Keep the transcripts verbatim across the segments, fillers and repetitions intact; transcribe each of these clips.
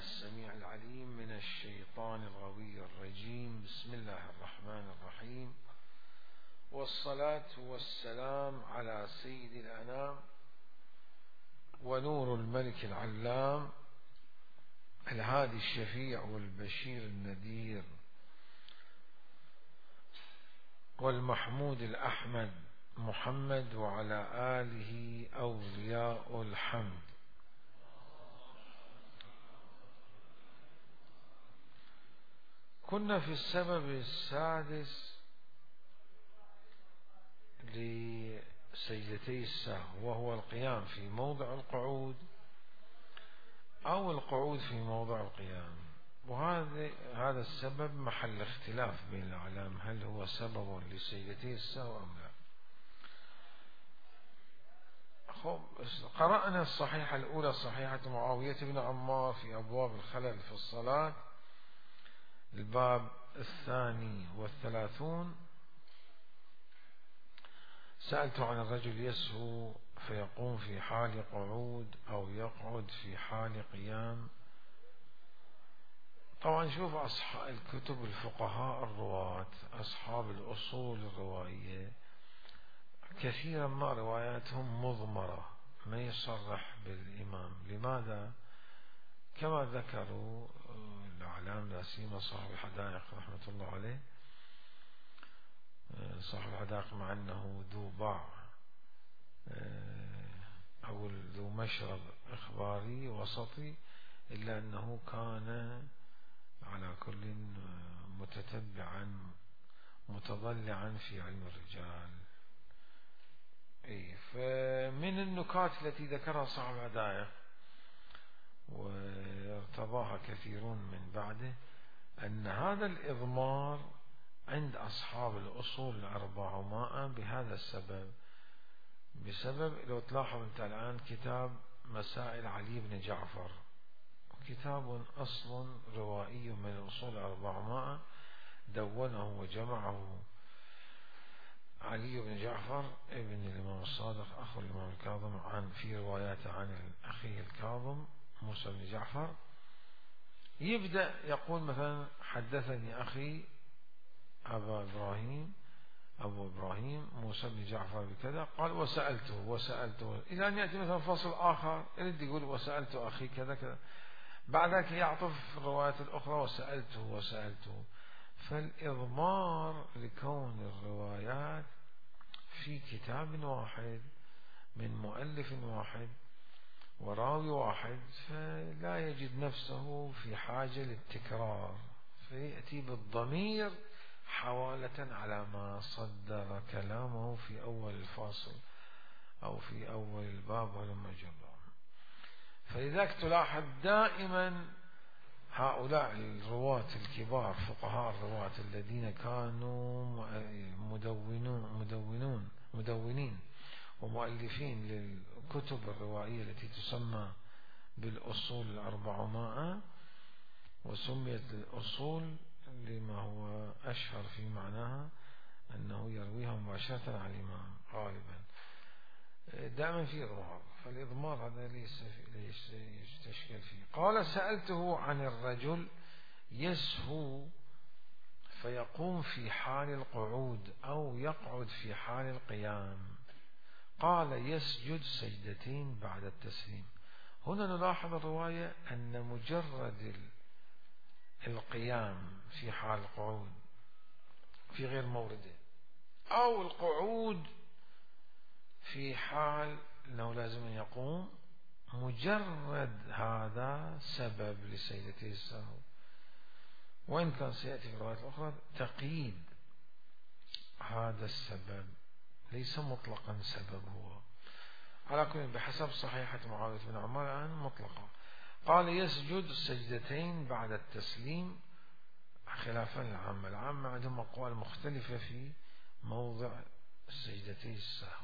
السميع العليم من الشيطان الغوي الرجيم. بسم الله الرحمن الرحيم، والصلاة والسلام على سيد الأنام ونور الملك العلام الهادي الشفيع والبشير النذير والمحمود الأحمد محمد وعلى آله أولياء الحمد. كنا في السبب السادس لسجدتي السهو، وهو القيام في موضع القعود أو القعود في موضع القيام، وهذا هذا السبب محل اختلاف بين الأعلام، هل هو سبب لسجدتي السهو أم لا. قرأنا الصحيحة الأولى صحيحة معاوية بن عمار في أبواب الخلل في الصلاة، الباب الثاني والثلاثون. سألت عن الرجل يسهو فيقوم في حال قعود أو يقعد في حال قيام. طبعا شوف أصحاب الكتب الفقهاء الرواة أصحاب الأصول الروائية كثيرا ما رواياتهم مضمرة، ما يصرح بالإمام. لماذا؟ كما ذكروا الأعلام لا سيما صاحب الحدائق رحمة الله عليه، صاحب الحدائق مع أنه ذو باع أو ذو مشرب إخباري وسطي، إلا أنه كان على كل متتبعا متضلعا في علم الرجال. أي فمن النكات التي ذكرها صاحب الحدائق وارتضاها كثيرون من بعده أن هذا الإضمار عند أصحاب الأصول الأربعمائة بهذا السبب، بسبب لو تلاحظ أنت الآن كتاب مسائل علي بن جعفر، كتاب أصل روائي من الأصول الأربعمائة دونه وجمعه علي بن جعفر ابن الإمام الصادق أخو الإمام الكاظم عن في رواياته عن أخيه الكاظم موسى بن جعفر. يبدأ يقول مثلا حدثني أخي أبا إبراهيم أبو إبراهيم موسى بن جعفر بكذا، قال وسألته وسألته إلى أن يأتي مثلا فصل آخر يريد يقول وسألت أخي كذا كذا، بعد ذلك يعطف في الروايات الأخرى وسألته وسألته. فالإضمار لكون الروايات في كتاب واحد من مؤلف واحد وراوي واحد، فلا يجد نفسه في حاجة للتكرار، فيأتي بالضمير حوالة على ما صدر كلامه في أول الفاصل أو في أول الباب ولما جرى. فلذلك تلاحظ دائما هؤلاء الرواة الكبار فقهاء الرواة الذين كانوا مدونون مدونون مدونين ومؤلفين للكتب الروائية التي تسمى بالأصول الأربعمائة، وسميت الأصول لما هو أشهر في معناها أنه يرويها مباشرة عن الإمام غالبا، دائما في إضمار، فالإضمار هذا ليس يستشكل فيه. قال سألته عن الرجل يسهو فيقوم في حال القعود أو يقعد في حال القيام، قال يسجد سجدتين بعد التسليم. هنا نلاحظ الرواية أن مجرد القيام في حال القعود في غير مورده أو القعود في حال أنه لازم أن يقوم، مجرد هذا سبب لسجدتي السهو، وإن كان سيأتي في الروايات الأخرى تقييد هذا السبب، ليس مطلقا سبب هو، على كل بحسب صحيحة معاوية بن عمار الآن مطلقة. قال يسجد السجدتين بعد التسليم، خلافا العامة. العامة عندهم أقوال مختلفة في موضع السجدتي السهو،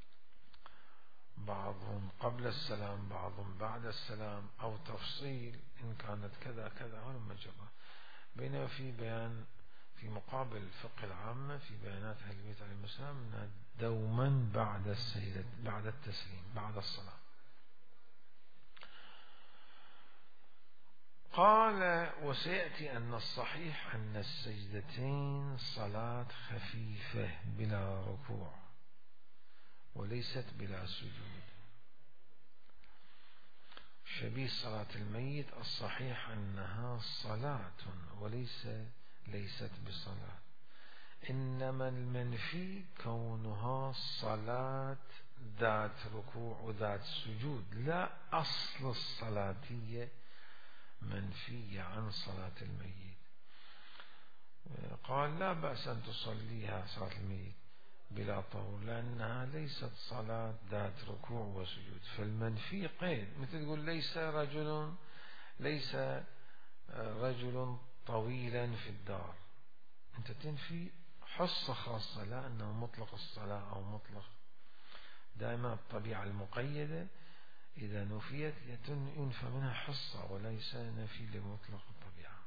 بعضهم قبل السلام بعضهم بعد السلام، أو تفصيل إن كانت كذا كذا ولما جرى. بينما في بيان في مقابل الفقه العامة في بيانات أهل البيت عليهم السلام أنها دوما بعد السجدة بعد التسليم بعد الصلاة. قال وسيأتي أن الصحيح أن السجدتين صلاة خفيفة بلا ركوع وليست بلا سجود. شبيه صلاة الميت الصحيح أنها صلاة وليس ليست بصلاة، إنما المنفي كونها صلاة ذات ركوع وذات سجود، لا أصل الصلاتية منفية عن صلاة الميت. قال لا بأس أن تصليها صلاة الميت بلا طهور لأنها ليست صلاة ذات ركوع وسجود. فالمنفي قيد، مثل يقول ليس رجل ليس رجل طويلا في الدار، أنت تنفي حصة خاصة، لا أنه مطلق الصلاة أو مطلق. دائما الطبيعة المقيدة إذا نفيت ينفى منها حصة وليس نفي لمطلق الطبيعة.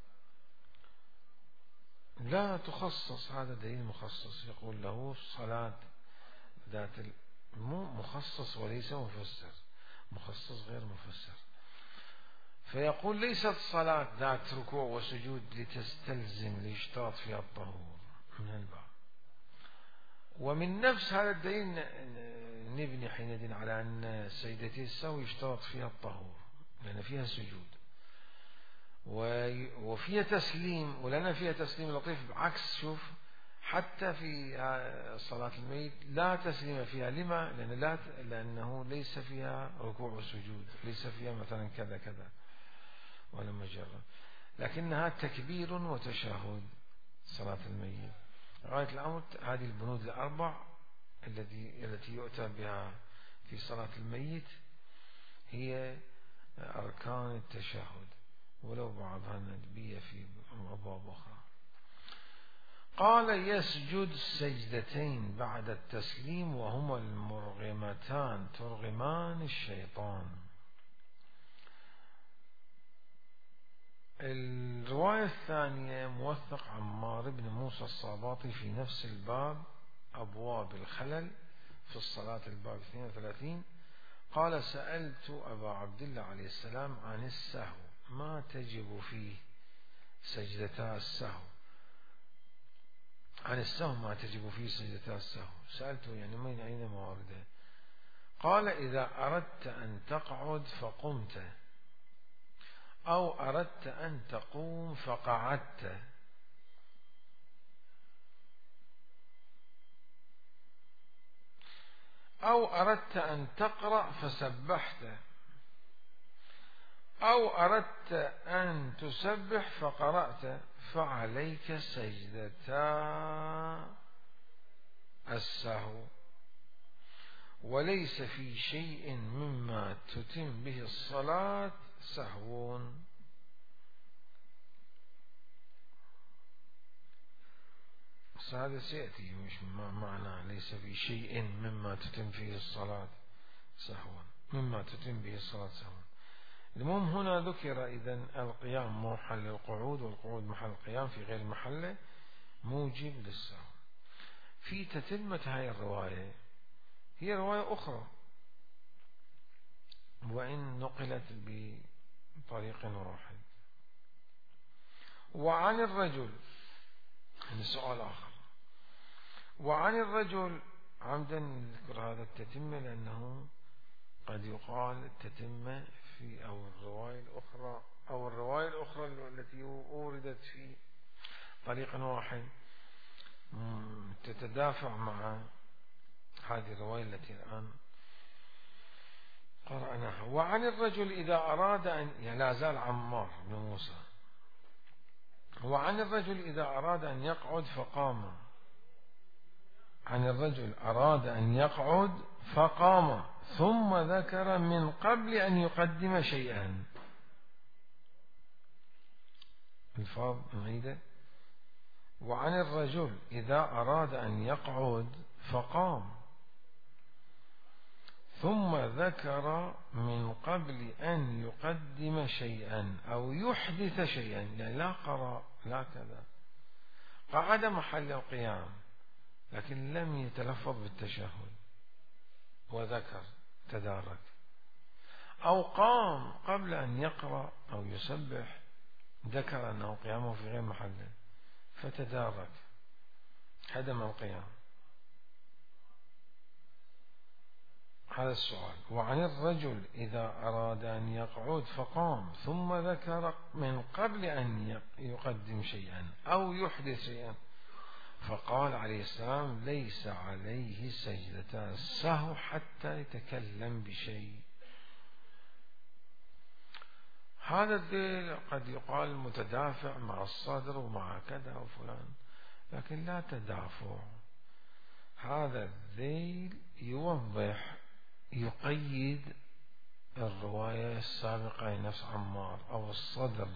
لا تخصص، هذا دليل مخصص يقول له صلاة ذات مو مخصص وليس مفسر، مخصص غير مفسر. فيقول ليست صلاة ذات ركوع وسجود لتستلزم ليشترط فيها الطهور من الباب. ومن نفس هذا الدليل نبني حينئذ على أن سجدتي السهو يشترط فيها الطهور لأن فيها سجود وفيها تسليم، ولنا فيها تسليم لطيف بعكس. شوف حتى في صلاة الميت لا تسليم فيها، لما؟ لأن لا لأنه ليس فيها ركوع وسجود، ليس فيها مثلا كذا كذا ولا مجرد، لكنها تكبير وتشهد صلاة الميت. غاية الأمر هذه البنود الأربع التي التي يؤتى بها في صلاة الميت هي أركان التشهد، ولو بعضها ندبية في أبواب أخرى. قال يسجد سجدتين بعد التسليم وهما المرغمتان ترغمان الشيطان. الرواية الثانية موثق عمار بن موسى الصاباطي في نفس الباب أبواب الخلل في الصلاة الباب اثنين وثلاثين. قال سألت أبا عبد الله عليه السلام عن السهو ما تجب فيه سجدتا السهو، عن السهو ما تجب فيه سجدتا السهو. سألته يعني من أين موارده؟ قال إذا أردت أن تقعد فقمت أو أردت أن تقوم فقعدت أو أردت أن تقرأ فسبحت أو أردت أن تسبح فقرأت فعليك سجدتا السهو، وليس في شيء مما تتم به الصلاة سهو. هذا سيأتي مش معنى ليس في شيء مما تتم فيه الصلاة سهوا، مما تتم به الصلاة سهوا. المهم هنا ذكر إذن القيام محل القعود والقعود محل القيام في غير محله موجب للسهو. في تتمة هاي الرواية هي رواية أخرى وإن نقلت بطريق واحد. وعن الرجل، هذا سؤال آخر، وعن الرجل عمدا نذكر هذا التتمة لأنه قد يقال التتمة في أو الرواية الأخرى أو الرواية الأخرى التي أوردت في طريق واحد تتدافع مع هذه الرواية التي الآن قرأناها. وعن الرجل إذا أراد أن يعني لا زال عمار بن موسى. وعن الرجل إذا أراد أن يقعد فقام، عن الرجل أراد أن يقعد فقام ثم ذكر من قبل أن يقدم شيئا. الفاظ نعيده. وعن الرجل إذا أراد أن يقعد فقام ثم ذكر من قبل أن يقدم شيئا أو يحدث شيئا، يعني لا قرأ لا كذا، قعد محل القيام لكن لم يتلفظ بالتشهد وذكر تدارك، أو قام قبل أن يقرأ أو يسبح ذكر أنه قيامه في غير محله فتدارك هدم القيام. هذا السؤال. وعن الرجل إذا أراد أن يقعد فقام ثم ذكر من قبل أن يقدم شيئا أو يحدث شيئا فقال عليه السلام ليس عليه سجدتا السهو حتى يتكلم بشيء. هذا الذيل قد يقال متدافع مع الصدر ومع كذا وفلان، لكن لا تدافع. هذا الذيل يوضح يقيد الرواية السابقة لنفس عمار أو الصدر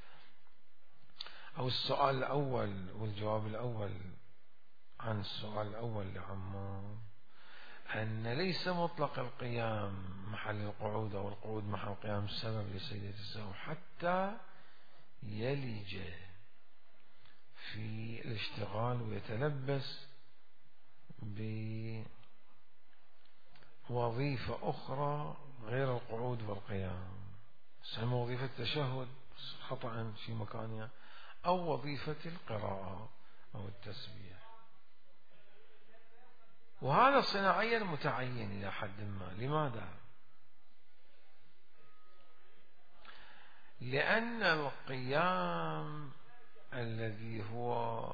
أو السؤال الأول والجواب الأول عن السؤال الأول لعمار، أن ليس مطلق القيام محل القعود أو القعود محل القيام سبب لسجدة السهو حتى يلج في الاشتغال ويتلبس بوظيفة أخرى غير القعود والقيام، سواء وظيفة التشهد خطأ في مكانها أو وظيفة القراءة أو التسبيح. وهذا صناعيا متعين إلى حد ما. لماذا؟ لأن القيام الذي هو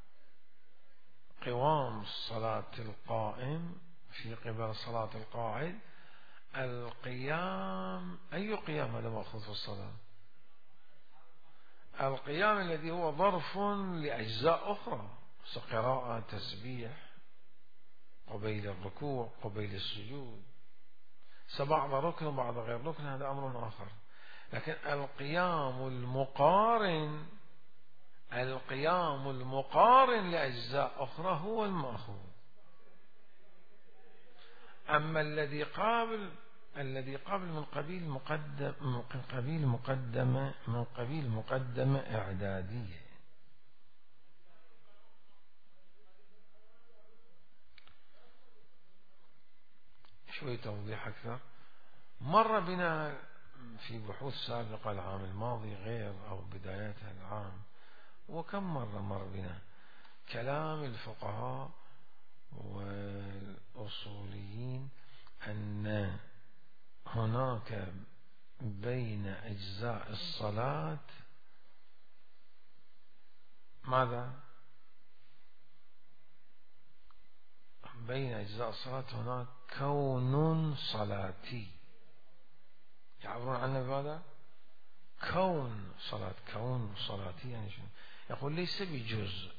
قوام صلاة القائم في قبل صلاة القاعد، القيام أي قيام هذا مأخوذ في الصلاة؟ القيام الذي هو ظرف لأجزاء أخرى، قراءة تسبيح قبيل الركوع قبيل السجود، سبعض ركن وبعض غير ركن، هذا أمر آخر. لكن القيام المقارن القيام المقارن لأجزاء أخرى هو المأخوذ. أما الذي قابل الذي قبل من قبيل مقدم من قبيل مقدمة من قبيل مقدمة إعدادية. شوي توضيح أكثر. مر بنا في بحوث سابقة العام الماضي غير أو بدايتها العام، وكم مرة مر بنا كلام الفقهاء والأصوليين أن هناك بين أجزاء الصلاة ماذا؟ بين أجزاء الصلاة هناك كون صلاتي. يعبرون عنه بماذا؟ كون صلاة. كون صلاتي يعني شنو؟ يقول ليس بجزء.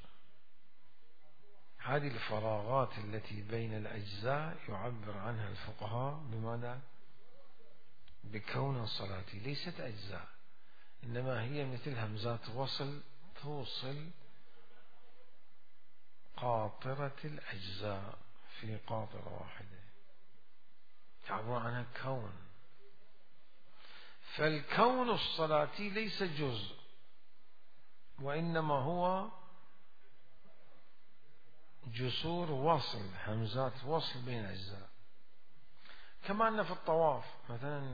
هذه الفراغات التي بين الأجزاء يعبر عنها الفقهاء بماذا؟ بكون صلاتي، ليست أجزاء، إنما هي مثل همزات وصل توصل قاطرة الأجزاء في قاطرة واحدة، يعبرون عنها كون. فالكون الصلاتي ليس جزء، وإنما هو جسور وصل، همزات وصل بين أجزاء. كما أن في الطواف مثلا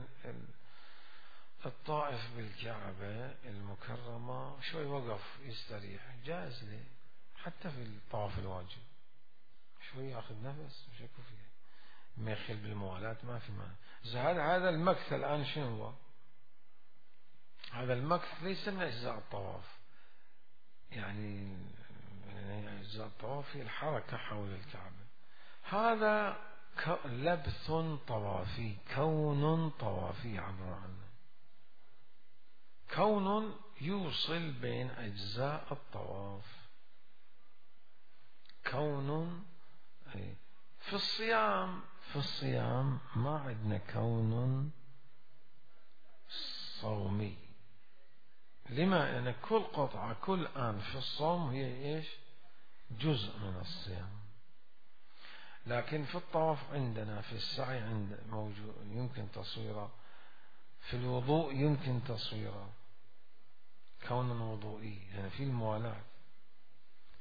الطائف بالكعبة المكرمة شوي وقف يستريح جائز له، حتى في الطواف الواجب شوي ياخذ نفس مش يكفي فيه، ما يخل بالموالاة ما في معنى. هذا هذا المكث الآن شنو هو؟ هذا المكث ليس من أجزاء الطواف، يعني أجزاء الطواف هي الحركة حول الكعبة. هذا لبث طوافي، كون طوافي عبر عنه، كون يوصل بين أجزاء الطواف. كون في الصيام في الصيام ما عندنا كون صومي. لما؟ لأن كل قطعة كل آن في الصوم هي إيش؟ جزء من الصيام. لكن في الطواف عندنا في السعي عند موجود يمكن تصويره، في الوضوء يمكن تصويره كون وضوئي يعني في الموالاة.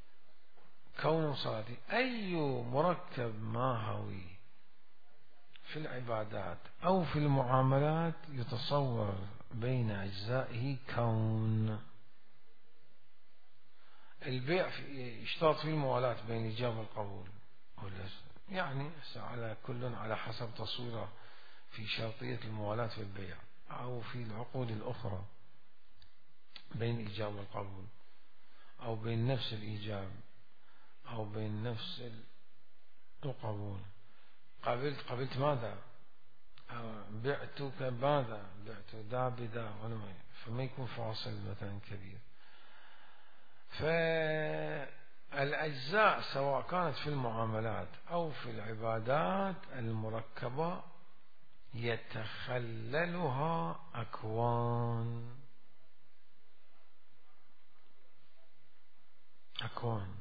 كون صلاتي أي مركب ماهوي في العبادات أو في المعاملات يتصور بين أجزائه كون. البيع يشترط فيه الموالاة بين الإيجاب والقبول، يعني على كل على حسب تصويره في شرطية الموالاة في البيع أو في العقود الأخرى بين الإيجاب والقبول، أو بين نفس الإيجاب أو بين نفس القبول. قبلت قبلت ماذا؟ بعتك ماذا؟ بعت دا بدا، فما يكون فاصل مثلا كبير. فالأجزاء سواء كانت في المعاملات أو في العبادات المركبة يتخللها أكوان أكوان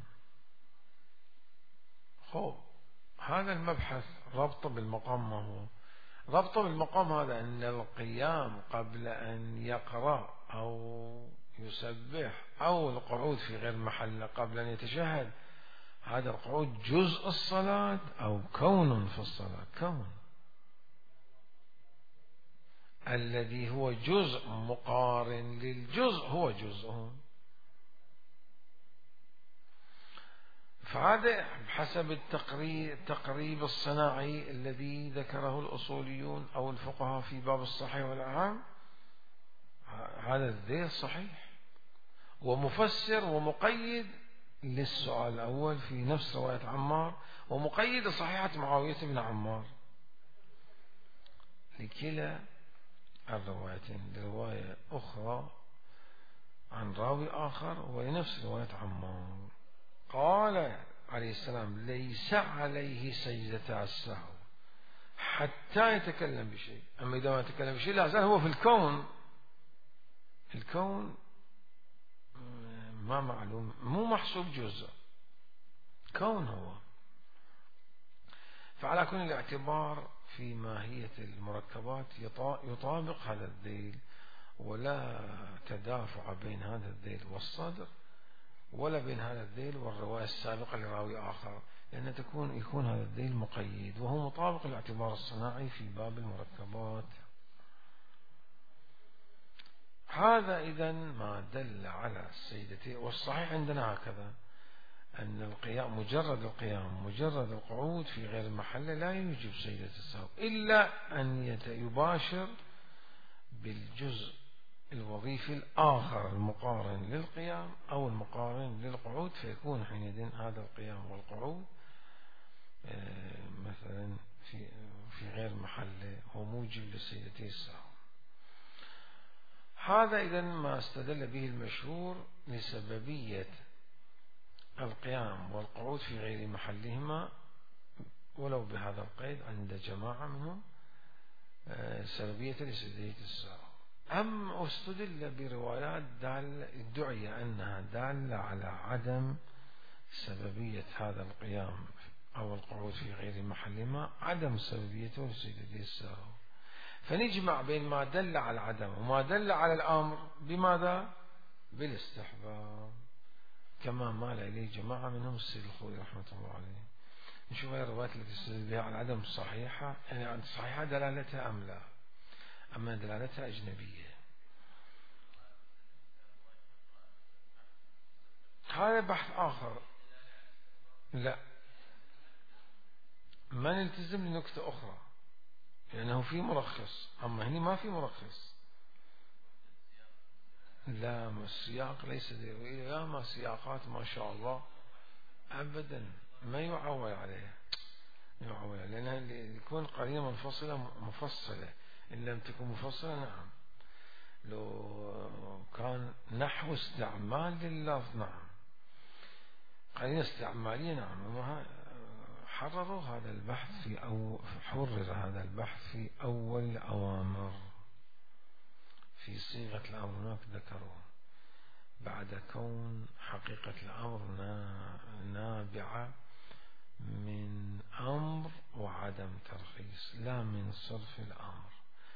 خب هذا المبحث ربط بالمقام. ما هو ربط بالمقام؟ هذا أن القيام قبل أن يقرأ أو يسبح أو القعود في غير محله قبل أن يتشهد، هذا القعود جزء الصلاة أو كون في الصلاة؟ كون. الذي هو جزء مقارن للجزء هو جزء. فهذا بحسب التقريب الصناعي الذي ذكره الأصوليون أو الفقهاء في باب الصحيح والأعم، هذا الذيل صحيح ومفسر ومقيد للسؤال الأول في نفس رواية عمار، ومقيد صحيحة معاوية بن عمار لكلا الروايتين، رواية أخرى عن راوي آخر ولنفس رواية عمار. قال عليه السلام: ليس عليه سجدة السهو حتى يتكلم بشيء. أما إذا ما يتكلم بشيء لا زال هو في الكون. الكون ما معلوم، مو محسوب جزء، كون هو. فعلى كل الاعتبار في ماهية المركبات يطابق هذا الذيل، ولا تدافع بين هذا الذيل والصدر ولا بين هذا الذيل والرواية السابقة لراوي آخر، لأن تكون يكون هذا الذيل مقيد وهو مطابق الاعتبار الصناعي في باب المركبات. هذا إذن ما دل على السيدتين. والصحيح عندنا هكذا أن القيام مجرد القيام مجرد القعود في غير المحل لا يوجب سجدة السهو، إلا أن يباشر بالجزء الوظيفي الآخر المقارن للقيام أو المقارن للقعود، فيكون حينئذ هذا القيام والقعود مثلا في في غير محله هو موجب لسجدتي السهو. هذا إذن ما استدل به المشهور لسببية القيام والقعود في غير محلهما، ولو بهذا القيد عند جماعة منهم سببية لسجدتي السهو. أم استدل بروايات دال ادعي أنها دالة على عدم سببية هذا القيام أو القعود في غير محلهما، عدم سببيته لسجدتي السهو. فنجمع بين ما دل على العدم وما دل على الأمر بماذا؟ بالاستحباب، كما مال إليه جماعة منهم السيد الخوي رحمة الله عليه. نشوف هذه الروايات التي تستدل بها على العدم الصحيحة، يعني الصحيحة دلالتها أم لا، أما دلالتها أجنبية. هذا بحث آخر. لا، ما نلتزم لنكتة أخرى، لأنه في مرخص، أما هنا ما في مرخص. لا، ما السياق ليس لا ما سياقات ما شاء الله أبدا ما يعول عليها، يعول لأنها يكون قرينة منفصلة مفصلة. إن لم تكن مفصلة نعم، لو كان نحو استعمال لللفظ نعم، قرينة استعمالية نعم. حرروا هذا البحث في أو حرر هذا البحث في أول الأوامر في صيغة الأمر، هناك ذكروا بعد كون حقيقة الأمر نابعة من أمر وعدم ترخيص لا من صرف الأمر.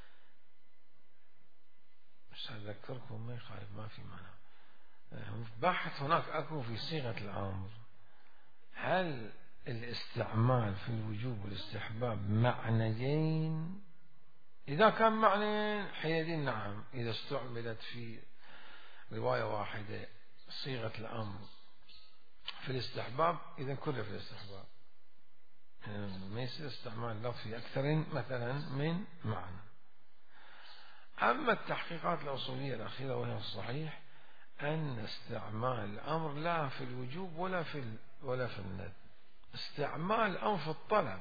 سأذكركم ما يخالف، ما في معنى. بحث هناك أكو في صيغة الأمر، هل الاستعمال في الوجوب والاستحباب معنيين، إذا كان معنيين حينئذ نعم، إذا استعملت في رواية واحدة صيغة الأمر في الاستحباب إذا كله في الاستحباب، ما يصير استعمال لفظ في أكثر مثلا من معنى. أما التحقيقات الأصولية الأخيرة وهي الصحيح أن استعمال الأمر لا في الوجوب ولا في ولا في الندب، استعمال الأمر في الطلب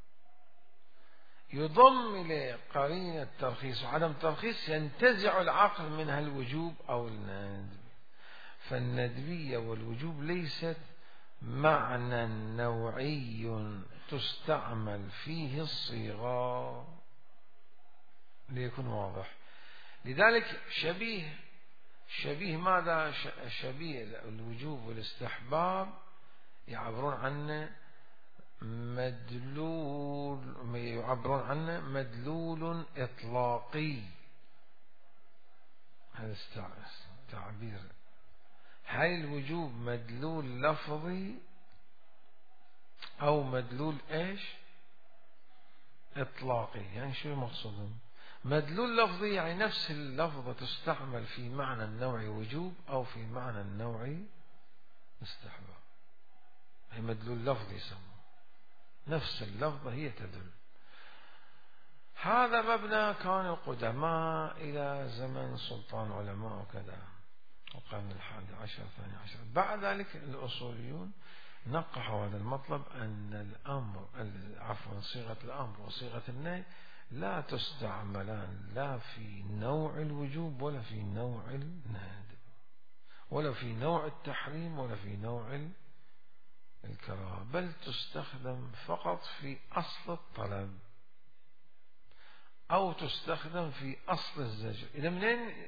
يضم إلى قرينة الترخيص وعدم الترخيص ينتزع العقل منها الوجوب أو الندب. فالندبية والوجوب ليست معنى نوعي تستعمل فيه الصيغة، ليكون واضح. لذلك شبيه شبيه ماذا؟ شبيه الوجوب والاستحباب يعبرون عنه مدلول، يعبرون عنه مدلول إطلاقي. هذا التعبير. هل الوجوب مدلول لفظي أو مدلول إيش إطلاقي؟ يعني شو المقصود؟ مدلول لفظي يعني نفس اللفظة تستعمل في معنى النوعي وجوب أو في معنى النوعي استحباب، هي مدلول لفظي يسمى، نفس اللفظة هي تدل. هذا مبنى كان القدماء إلى زمن سلطان علماء وكذا، القرن الحادي عشر الثاني عشر. بعد ذلك الأصوليون نقحوا هذا المطلب أن الأمر عفوا صيغة الأمر وصيغة النهي لا تستعملان لا في نوع الوجوب ولا في نوع الندب ولا في نوع التحريم ولا في نوع الكراهة، بل تستخدم فقط في أصل الطلب أو تستخدم في أصل الزجر. إذا منين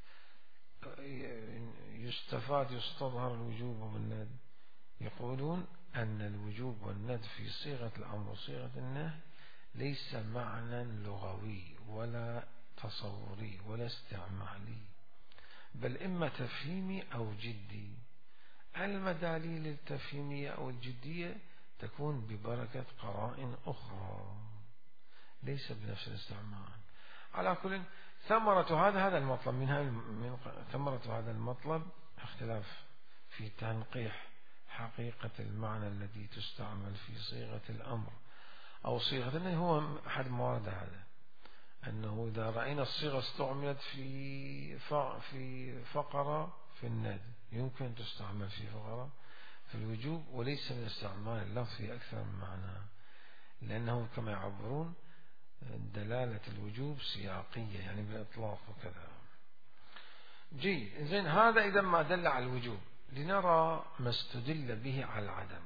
يستفاد يستظهر الوجوب والندب؟ يقولون أن الوجوب والندب في صيغة الأمر وصيغة النهي ليس معنى لغوي ولا تصوري ولا استعمالي، بل إما تفهيمي أو جدي. المداليل التفهيمية أو الجدية تكون ببركة قرائن أخرى ليس بنفس الاستعمال. على كل ثمرة هذا هذا المطلب منها من ثمرة هذا المطلب اختلاف في تنقيح حقيقة المعنى الذي تستعمل في صيغة الأمر أو صيغة النهي. هو أحد موارد هذا أنه إذا رأينا الصيغة استعملت في في فقرة في الندب يمكن تستعمل في فقرة في الوجوب، وليس من استعمال اللفظ في أكثر من معنى، لأنه كما يعبرون دلالة الوجوب سياقية يعني بالإطلاق وكذا. جيد، زين. هذا إذا ما دل على الوجوب. لنرى ما استدل به على العدم.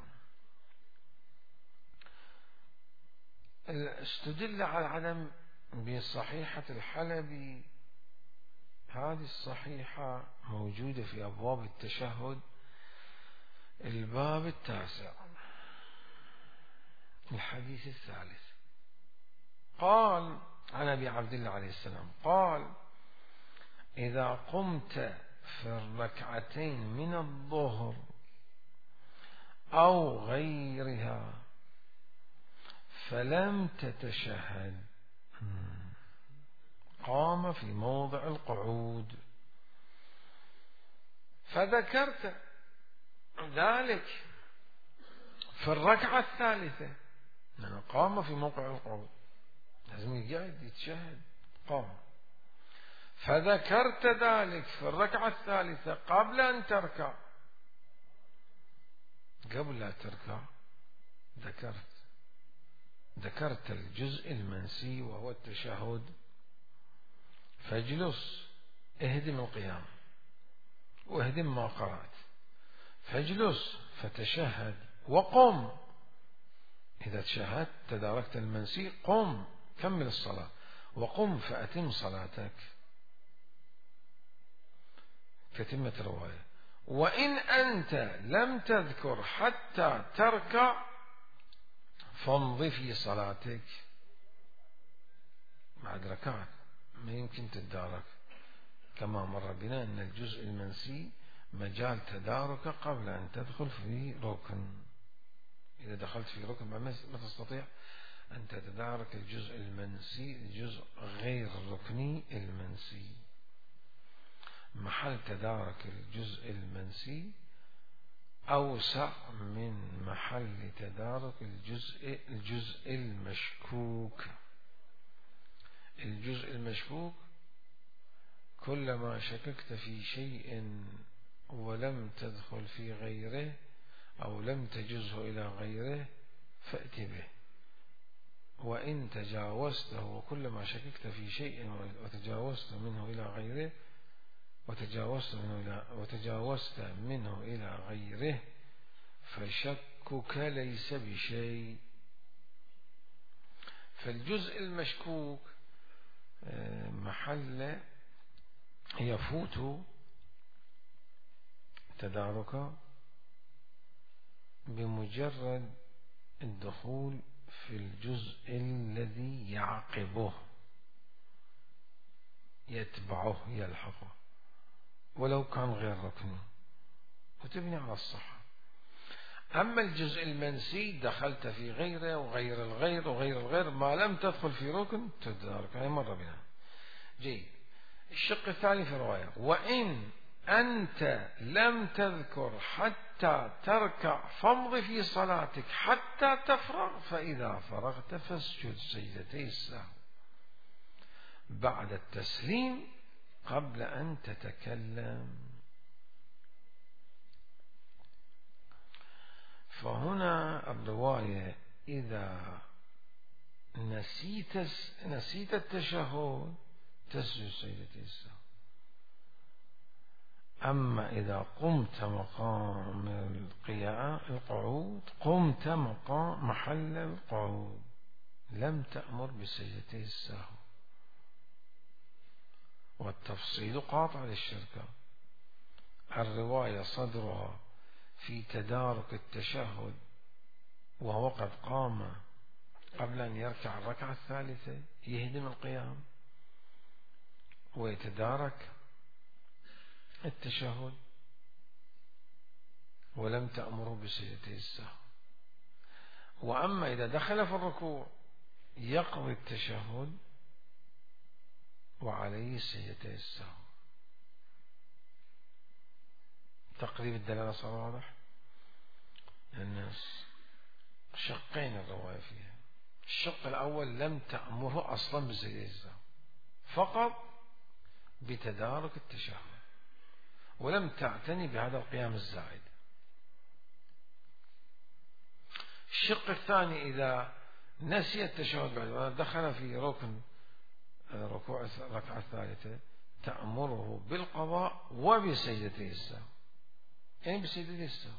استدل على العدم بصحيحة الحلبي. هذه الصحيحة موجودة في أبواب التشهد الباب التاسع الحديث الثالث. قال عن أبي عبد الله عليه السلام قال: إذا قمت في الركعتين من الظهر أو غيرها فلم تتشهد، قام في موضع القعود، فذكرت ذلك في الركعة الثالثة، يعني قام في موقع القعود لازم يقعد يتشهد، قام، فذكرت ذلك في الركعة الثالثة قبل أن تركع. قبل لا تركع ذكرت ذكرت الجزء المنسي وهو التشهد، فاجلس، اهدم القيام واهدم ما قرأت، فاجلس فتشهد وقم. إذا تشهدت تداركت المنسي قم كمل الصلاة، وقم فأتم صلاتك كتمة الرواية. وإن أنت لم تذكر حتى تركع فامض في صلاتك. بعد ركعت ما يمكن تتدارك، كما مر بنا أن الجزء المنسي مجال تدارك قبل أن تدخل في ركن. إذا دخلت في ركن ما تستطيع أن تتدارك الجزء المنسي، الجزء غير الركني المنسي. محل تدارك الجزء المنسي أوسع من محل تدارك الجزء الجزء المشكوك. الجزء المشكوك كلما شككت في شيء ولم تدخل في غيره أو لم تجزه إلى غيره فأت به، وإن تجاوزته وكلما شككت في شيء وتجاوزت منه إلى غيره وتجاوزت منه إلى وتجاوزت منه إلى غيره فشكك ليس بشيء. فالجزء المشكوك محل يفوت تدارك بمجرد الدخول في الجزء الذي يعقبه يتبعه يلحقه ولو كان غير ركني وتبني على الصحة. أما الجزء المنسي دخلت في غيره وغير الغير وغير الغير ما لم تدخل في ركن تدارك، هذه مرة بنا. جيد. الشق الثاني في الرواية: وإن أنت لم تذكر حتى تركع فامض في صلاتك حتى تفرغ، فإذا فرغت فاسجد سجدتي السهو بعد التسليم قبل أن تتكلم. فهنا الرواية: إذا نسيت نسيت التشهد تسجد سجدتي السهو. أما إذا قمت مقام القيام القعود قمت مقام محل القعود لم تأمر بسجدتي السهو. والتفصيل قاطع للشركة. الرواية صدرها في تدارك التشهد وهو قد قام قبل أن يركع الركعة الثالثة يهدم القيام ويتدارك التشهد ولم تأمره بسجدتي السهو. وأما إذا دخل في الركوع يقضي التشهد وعليه سجدتي السهو. تقريب الدلالة صار واضح؟ الناس شقين الرواية فيها. الشق الأول لم تأمره أصلا بسجدتي السهو، فقط بتدارك التشهد ولم تعتني بهذا القيام الزائد. الشق الثاني: إذا نسي التشهد بعد دخل في ركن ركوع الركعة الثالثة تأمره بالقضاء وبسجدتي السهو، يعني بسجدتي السهو.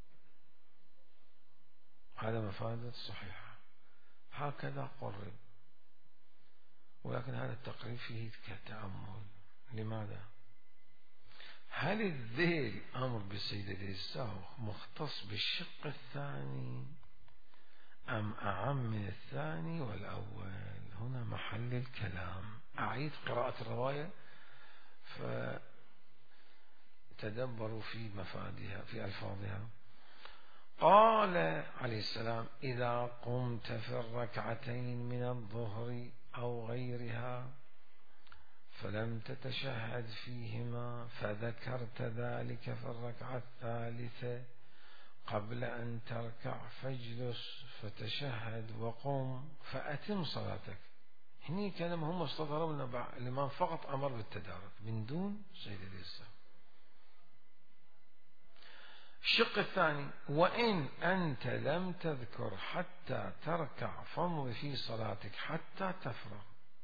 هذا مفادة صحيحة، هكذا قرب. ولكن هذا التقريب فيه كتأمل. لماذا؟ هل الذيل أمر بسجدتي السهو مختص بالشق الثاني أم أعم من الثاني والأول؟ هنا محل الكلام. أعيد قراءة الرواية فتدبروا في مفادها في ألفاظها. قال عليه السلام: إذا قمت في الركعتين من الظهر أو غيرها فلم تتشهد فيهما فذكرت ذلك في الركعة الثالثة قبل أن تركع فاجلس فتشهد وقم فأتم صلاتك. هني كلام هم استظهروا الإمام فقط أمر بالتدارك من دون سجدتي السهو. الشق الثاني: وإن أنت لم تذكر حتى تركع فامض في صلاتك حتى تفرغ،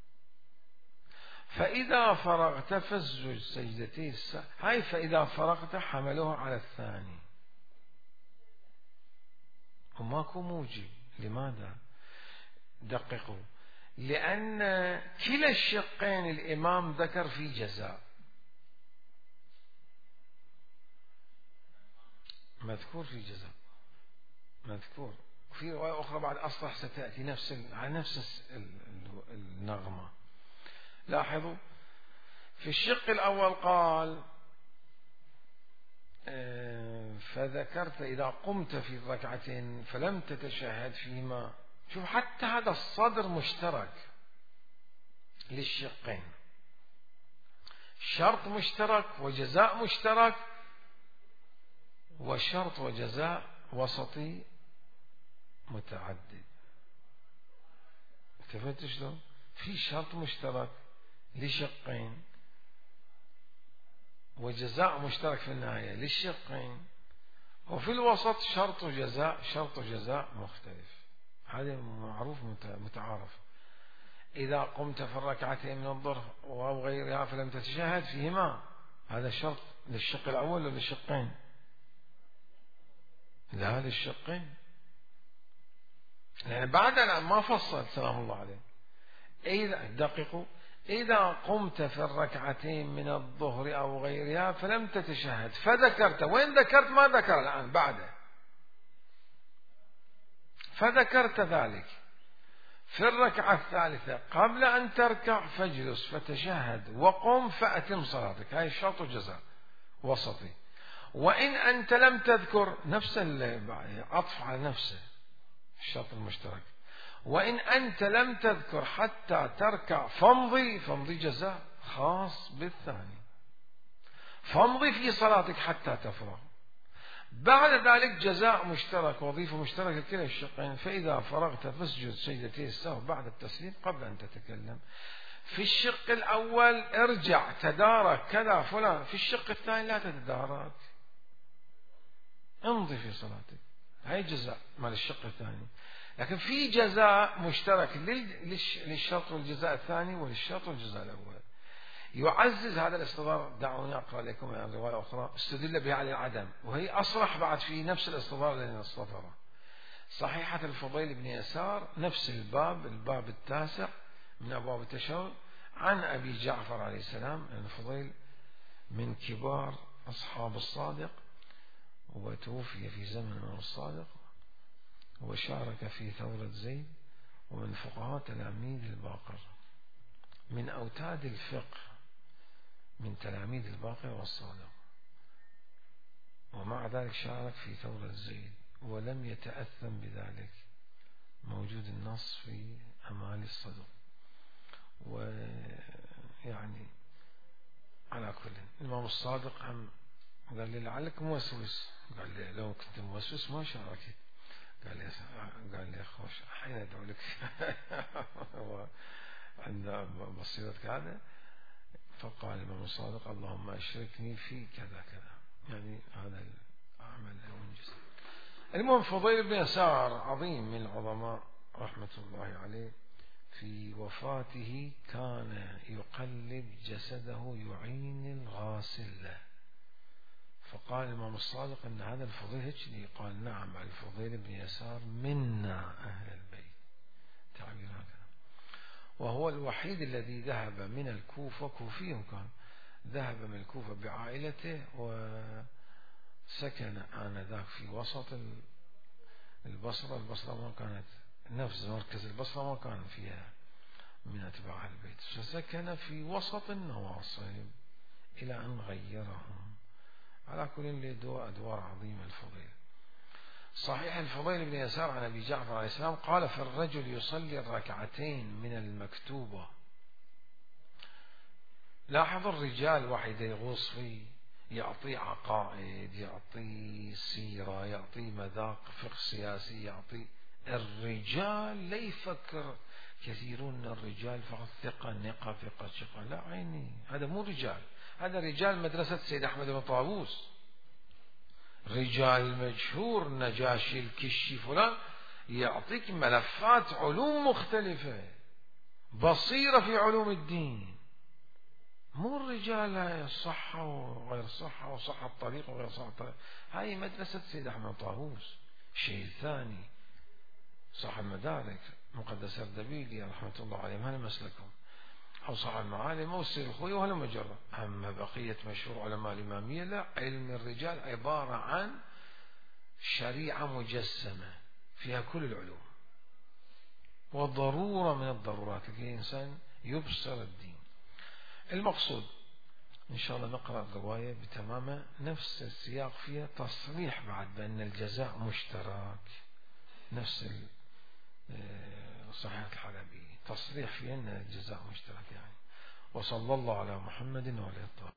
فإذا فرغت فاسجد سجدتي السهو. هاي فإذا فرغت حملوها على الثاني وماكو موجب. لماذا؟ دققوا. لأن كلا الشقين الإمام ذكر في جزاء، مذكور في جزاء مذكور وفي رواية أخرى بعد أصلح ستأتي نفس على نفس النغمة. لاحظوا في الشق الأول قال فذكرت إذا قمت في الركعتين فلم تتشهد فيما. شوف حتى هذا الصدر مشترك للشقين، شرط مشترك وجزاء مشترك، وشرط وجزاء وسطي متعدد. انتبهت شلون؟ في شرط مشترك لشقين وجزاء مشترك في النهاية للشقين، وفي الوسط شرط وجزاء شرط وجزاء مختلف. هذا معروف متعارف. إذا قمت في الركعتين من الظهر أو غيرها فلم تتشهد فيهما، هذا شرط للشق الأول ولا للشقين؟ لا، للشقين، لأن بعد الآن ما فصل سلام الله عليه. إذا دققوا، إذا قمت في الركعتين من الظهر أو غيرها فلم تتشهد فذكرت، وين ذكرت؟ ما ذكر الآن بعده، فذكرت ذلك في الركعة الثالثة قبل أن تركع فاجلس فتشهد وقم فأتم صلاتك. هاي الشرط وجزاء وسطي. وإن أنت لم تذكر، نفس عطف على نفسه الشرط المشترك، وإن أنت لم تذكر حتى تركع فامضي، فامضي جزاء خاص بالثاني، فامضي في صلاتك حتى تفرغ. بعد ذلك جزاء مشترك، وظيفة مشتركة كلا الشقين. فإذا فرغت فاسجد سجدتي السهو بعد التسليم قبل أن تتكلم. في الشق الأول ارجع تدارك كذا فلان، في الشق الثاني لا تتدارك، امضي في صلاتك. هاي جزاء مال الشق الثاني. لكن في جزاء مشترك للشرط والجزاء الثاني وللشرط والجزاء الأول. يعزز هذا الاستظهار، دعوني أقرأ لكم عن رواية أخرى استدل بها على العدم، وهي أصرح بعد في نفس الاستظهار الذي استظهره. صحيحة الفضيل بن يسار، نفس الباب، الباب التاسع من أبواب التشهد، عن أبي جعفر عليه السلام. الفضيل من كبار أصحاب الصادق، وتوفي في زمن الصادق، وشارك في ثورة زيد، ومن فقهاء تلاميذ الباقر، من أوتاد الفقه من تلاميذ الباقر والصادق، ومع ذلك شارك في ثورة زيد ولم يتأثم بذلك. موجود النص في أمال الصدق. ويعني على كل، الإمام الصادق هم قال لي لعلك موسوس، قال لي لو كنت موسوس ما شاركت. قال لي قال لي خوش حين أدعو لك عند بصيرتك هذا. فقال الإمام الصادق اللهم أشركني في كذا كذا، يعني هذا العمل المنجز. المهم فضيل بن يسار عظيم من العظماء رحمة الله عليه، في وفاته كان يقلب جسده يعين الغاسل له. فقال الإمام الصادق أن هذا الفضيل هيك قال نعم الفضيل بن يسار منا أهل البيت، تعبير هكذا. وهو الوحيد الذي ذهب من الكوفة، كوفي كان، ذهب من الكوفة بعائلته وسكن آنذاك في وسط البصرة. البصرة ما كانت نفس مركز البصرة، ما كان فيها من أتباع البيت، فسكن في وسط النواصب إلى أن غيرهم. على كل له أدوار عظيمة الفضيل. صحيح الفضيل بن يسار عن أبي جعفر عليه السلام قال فالرجل يصلي الركعتين من المكتوبة. لاحظ الرجال واحد يغوص فيه، يعطي عقائد، يعطي سيرة، يعطي مذاق فقه سياسي، يعطي. الرجال لا يفكر كثيرون من الرجال فقط ثقة نقة ثقة شقة، لا عيني، هذا مو رجال، هذا رجال مدرسة سيد أحمد بن طاووس، رجال مشهور نجاشي الكشي فلان، يعطيك ملفات علوم مختلفة، بصيرة في علوم الدين. مو الرجال الصحة وغير صحة وصحة الطريق وغير صحة الطريق. هاي مدرسة سيد أحمد طاووس. شيء ثاني صاحب المدارك مقدس الدبيلي رحمة الله عليه، هذا مسلكهم، أو صاحب المعالم أو السير الخوي وهلا مجرد. أما بقية مشهور علماء الإمامية لا، علم الرجال عبارة عن شريعة مجسمة فيها كل العلوم، وضرورة من الضرورات لكي الإنسان يبصر الدين. المقصود إن شاء الله نقرأ الرواية بتمامها، نفس السياق فيها تصريح بعد بأن الجزاء مشترك، نفس صحيح الحلبي تصريح فيها أن الجزاء مشترك يعني. وصلى الله على محمد وعلى آله.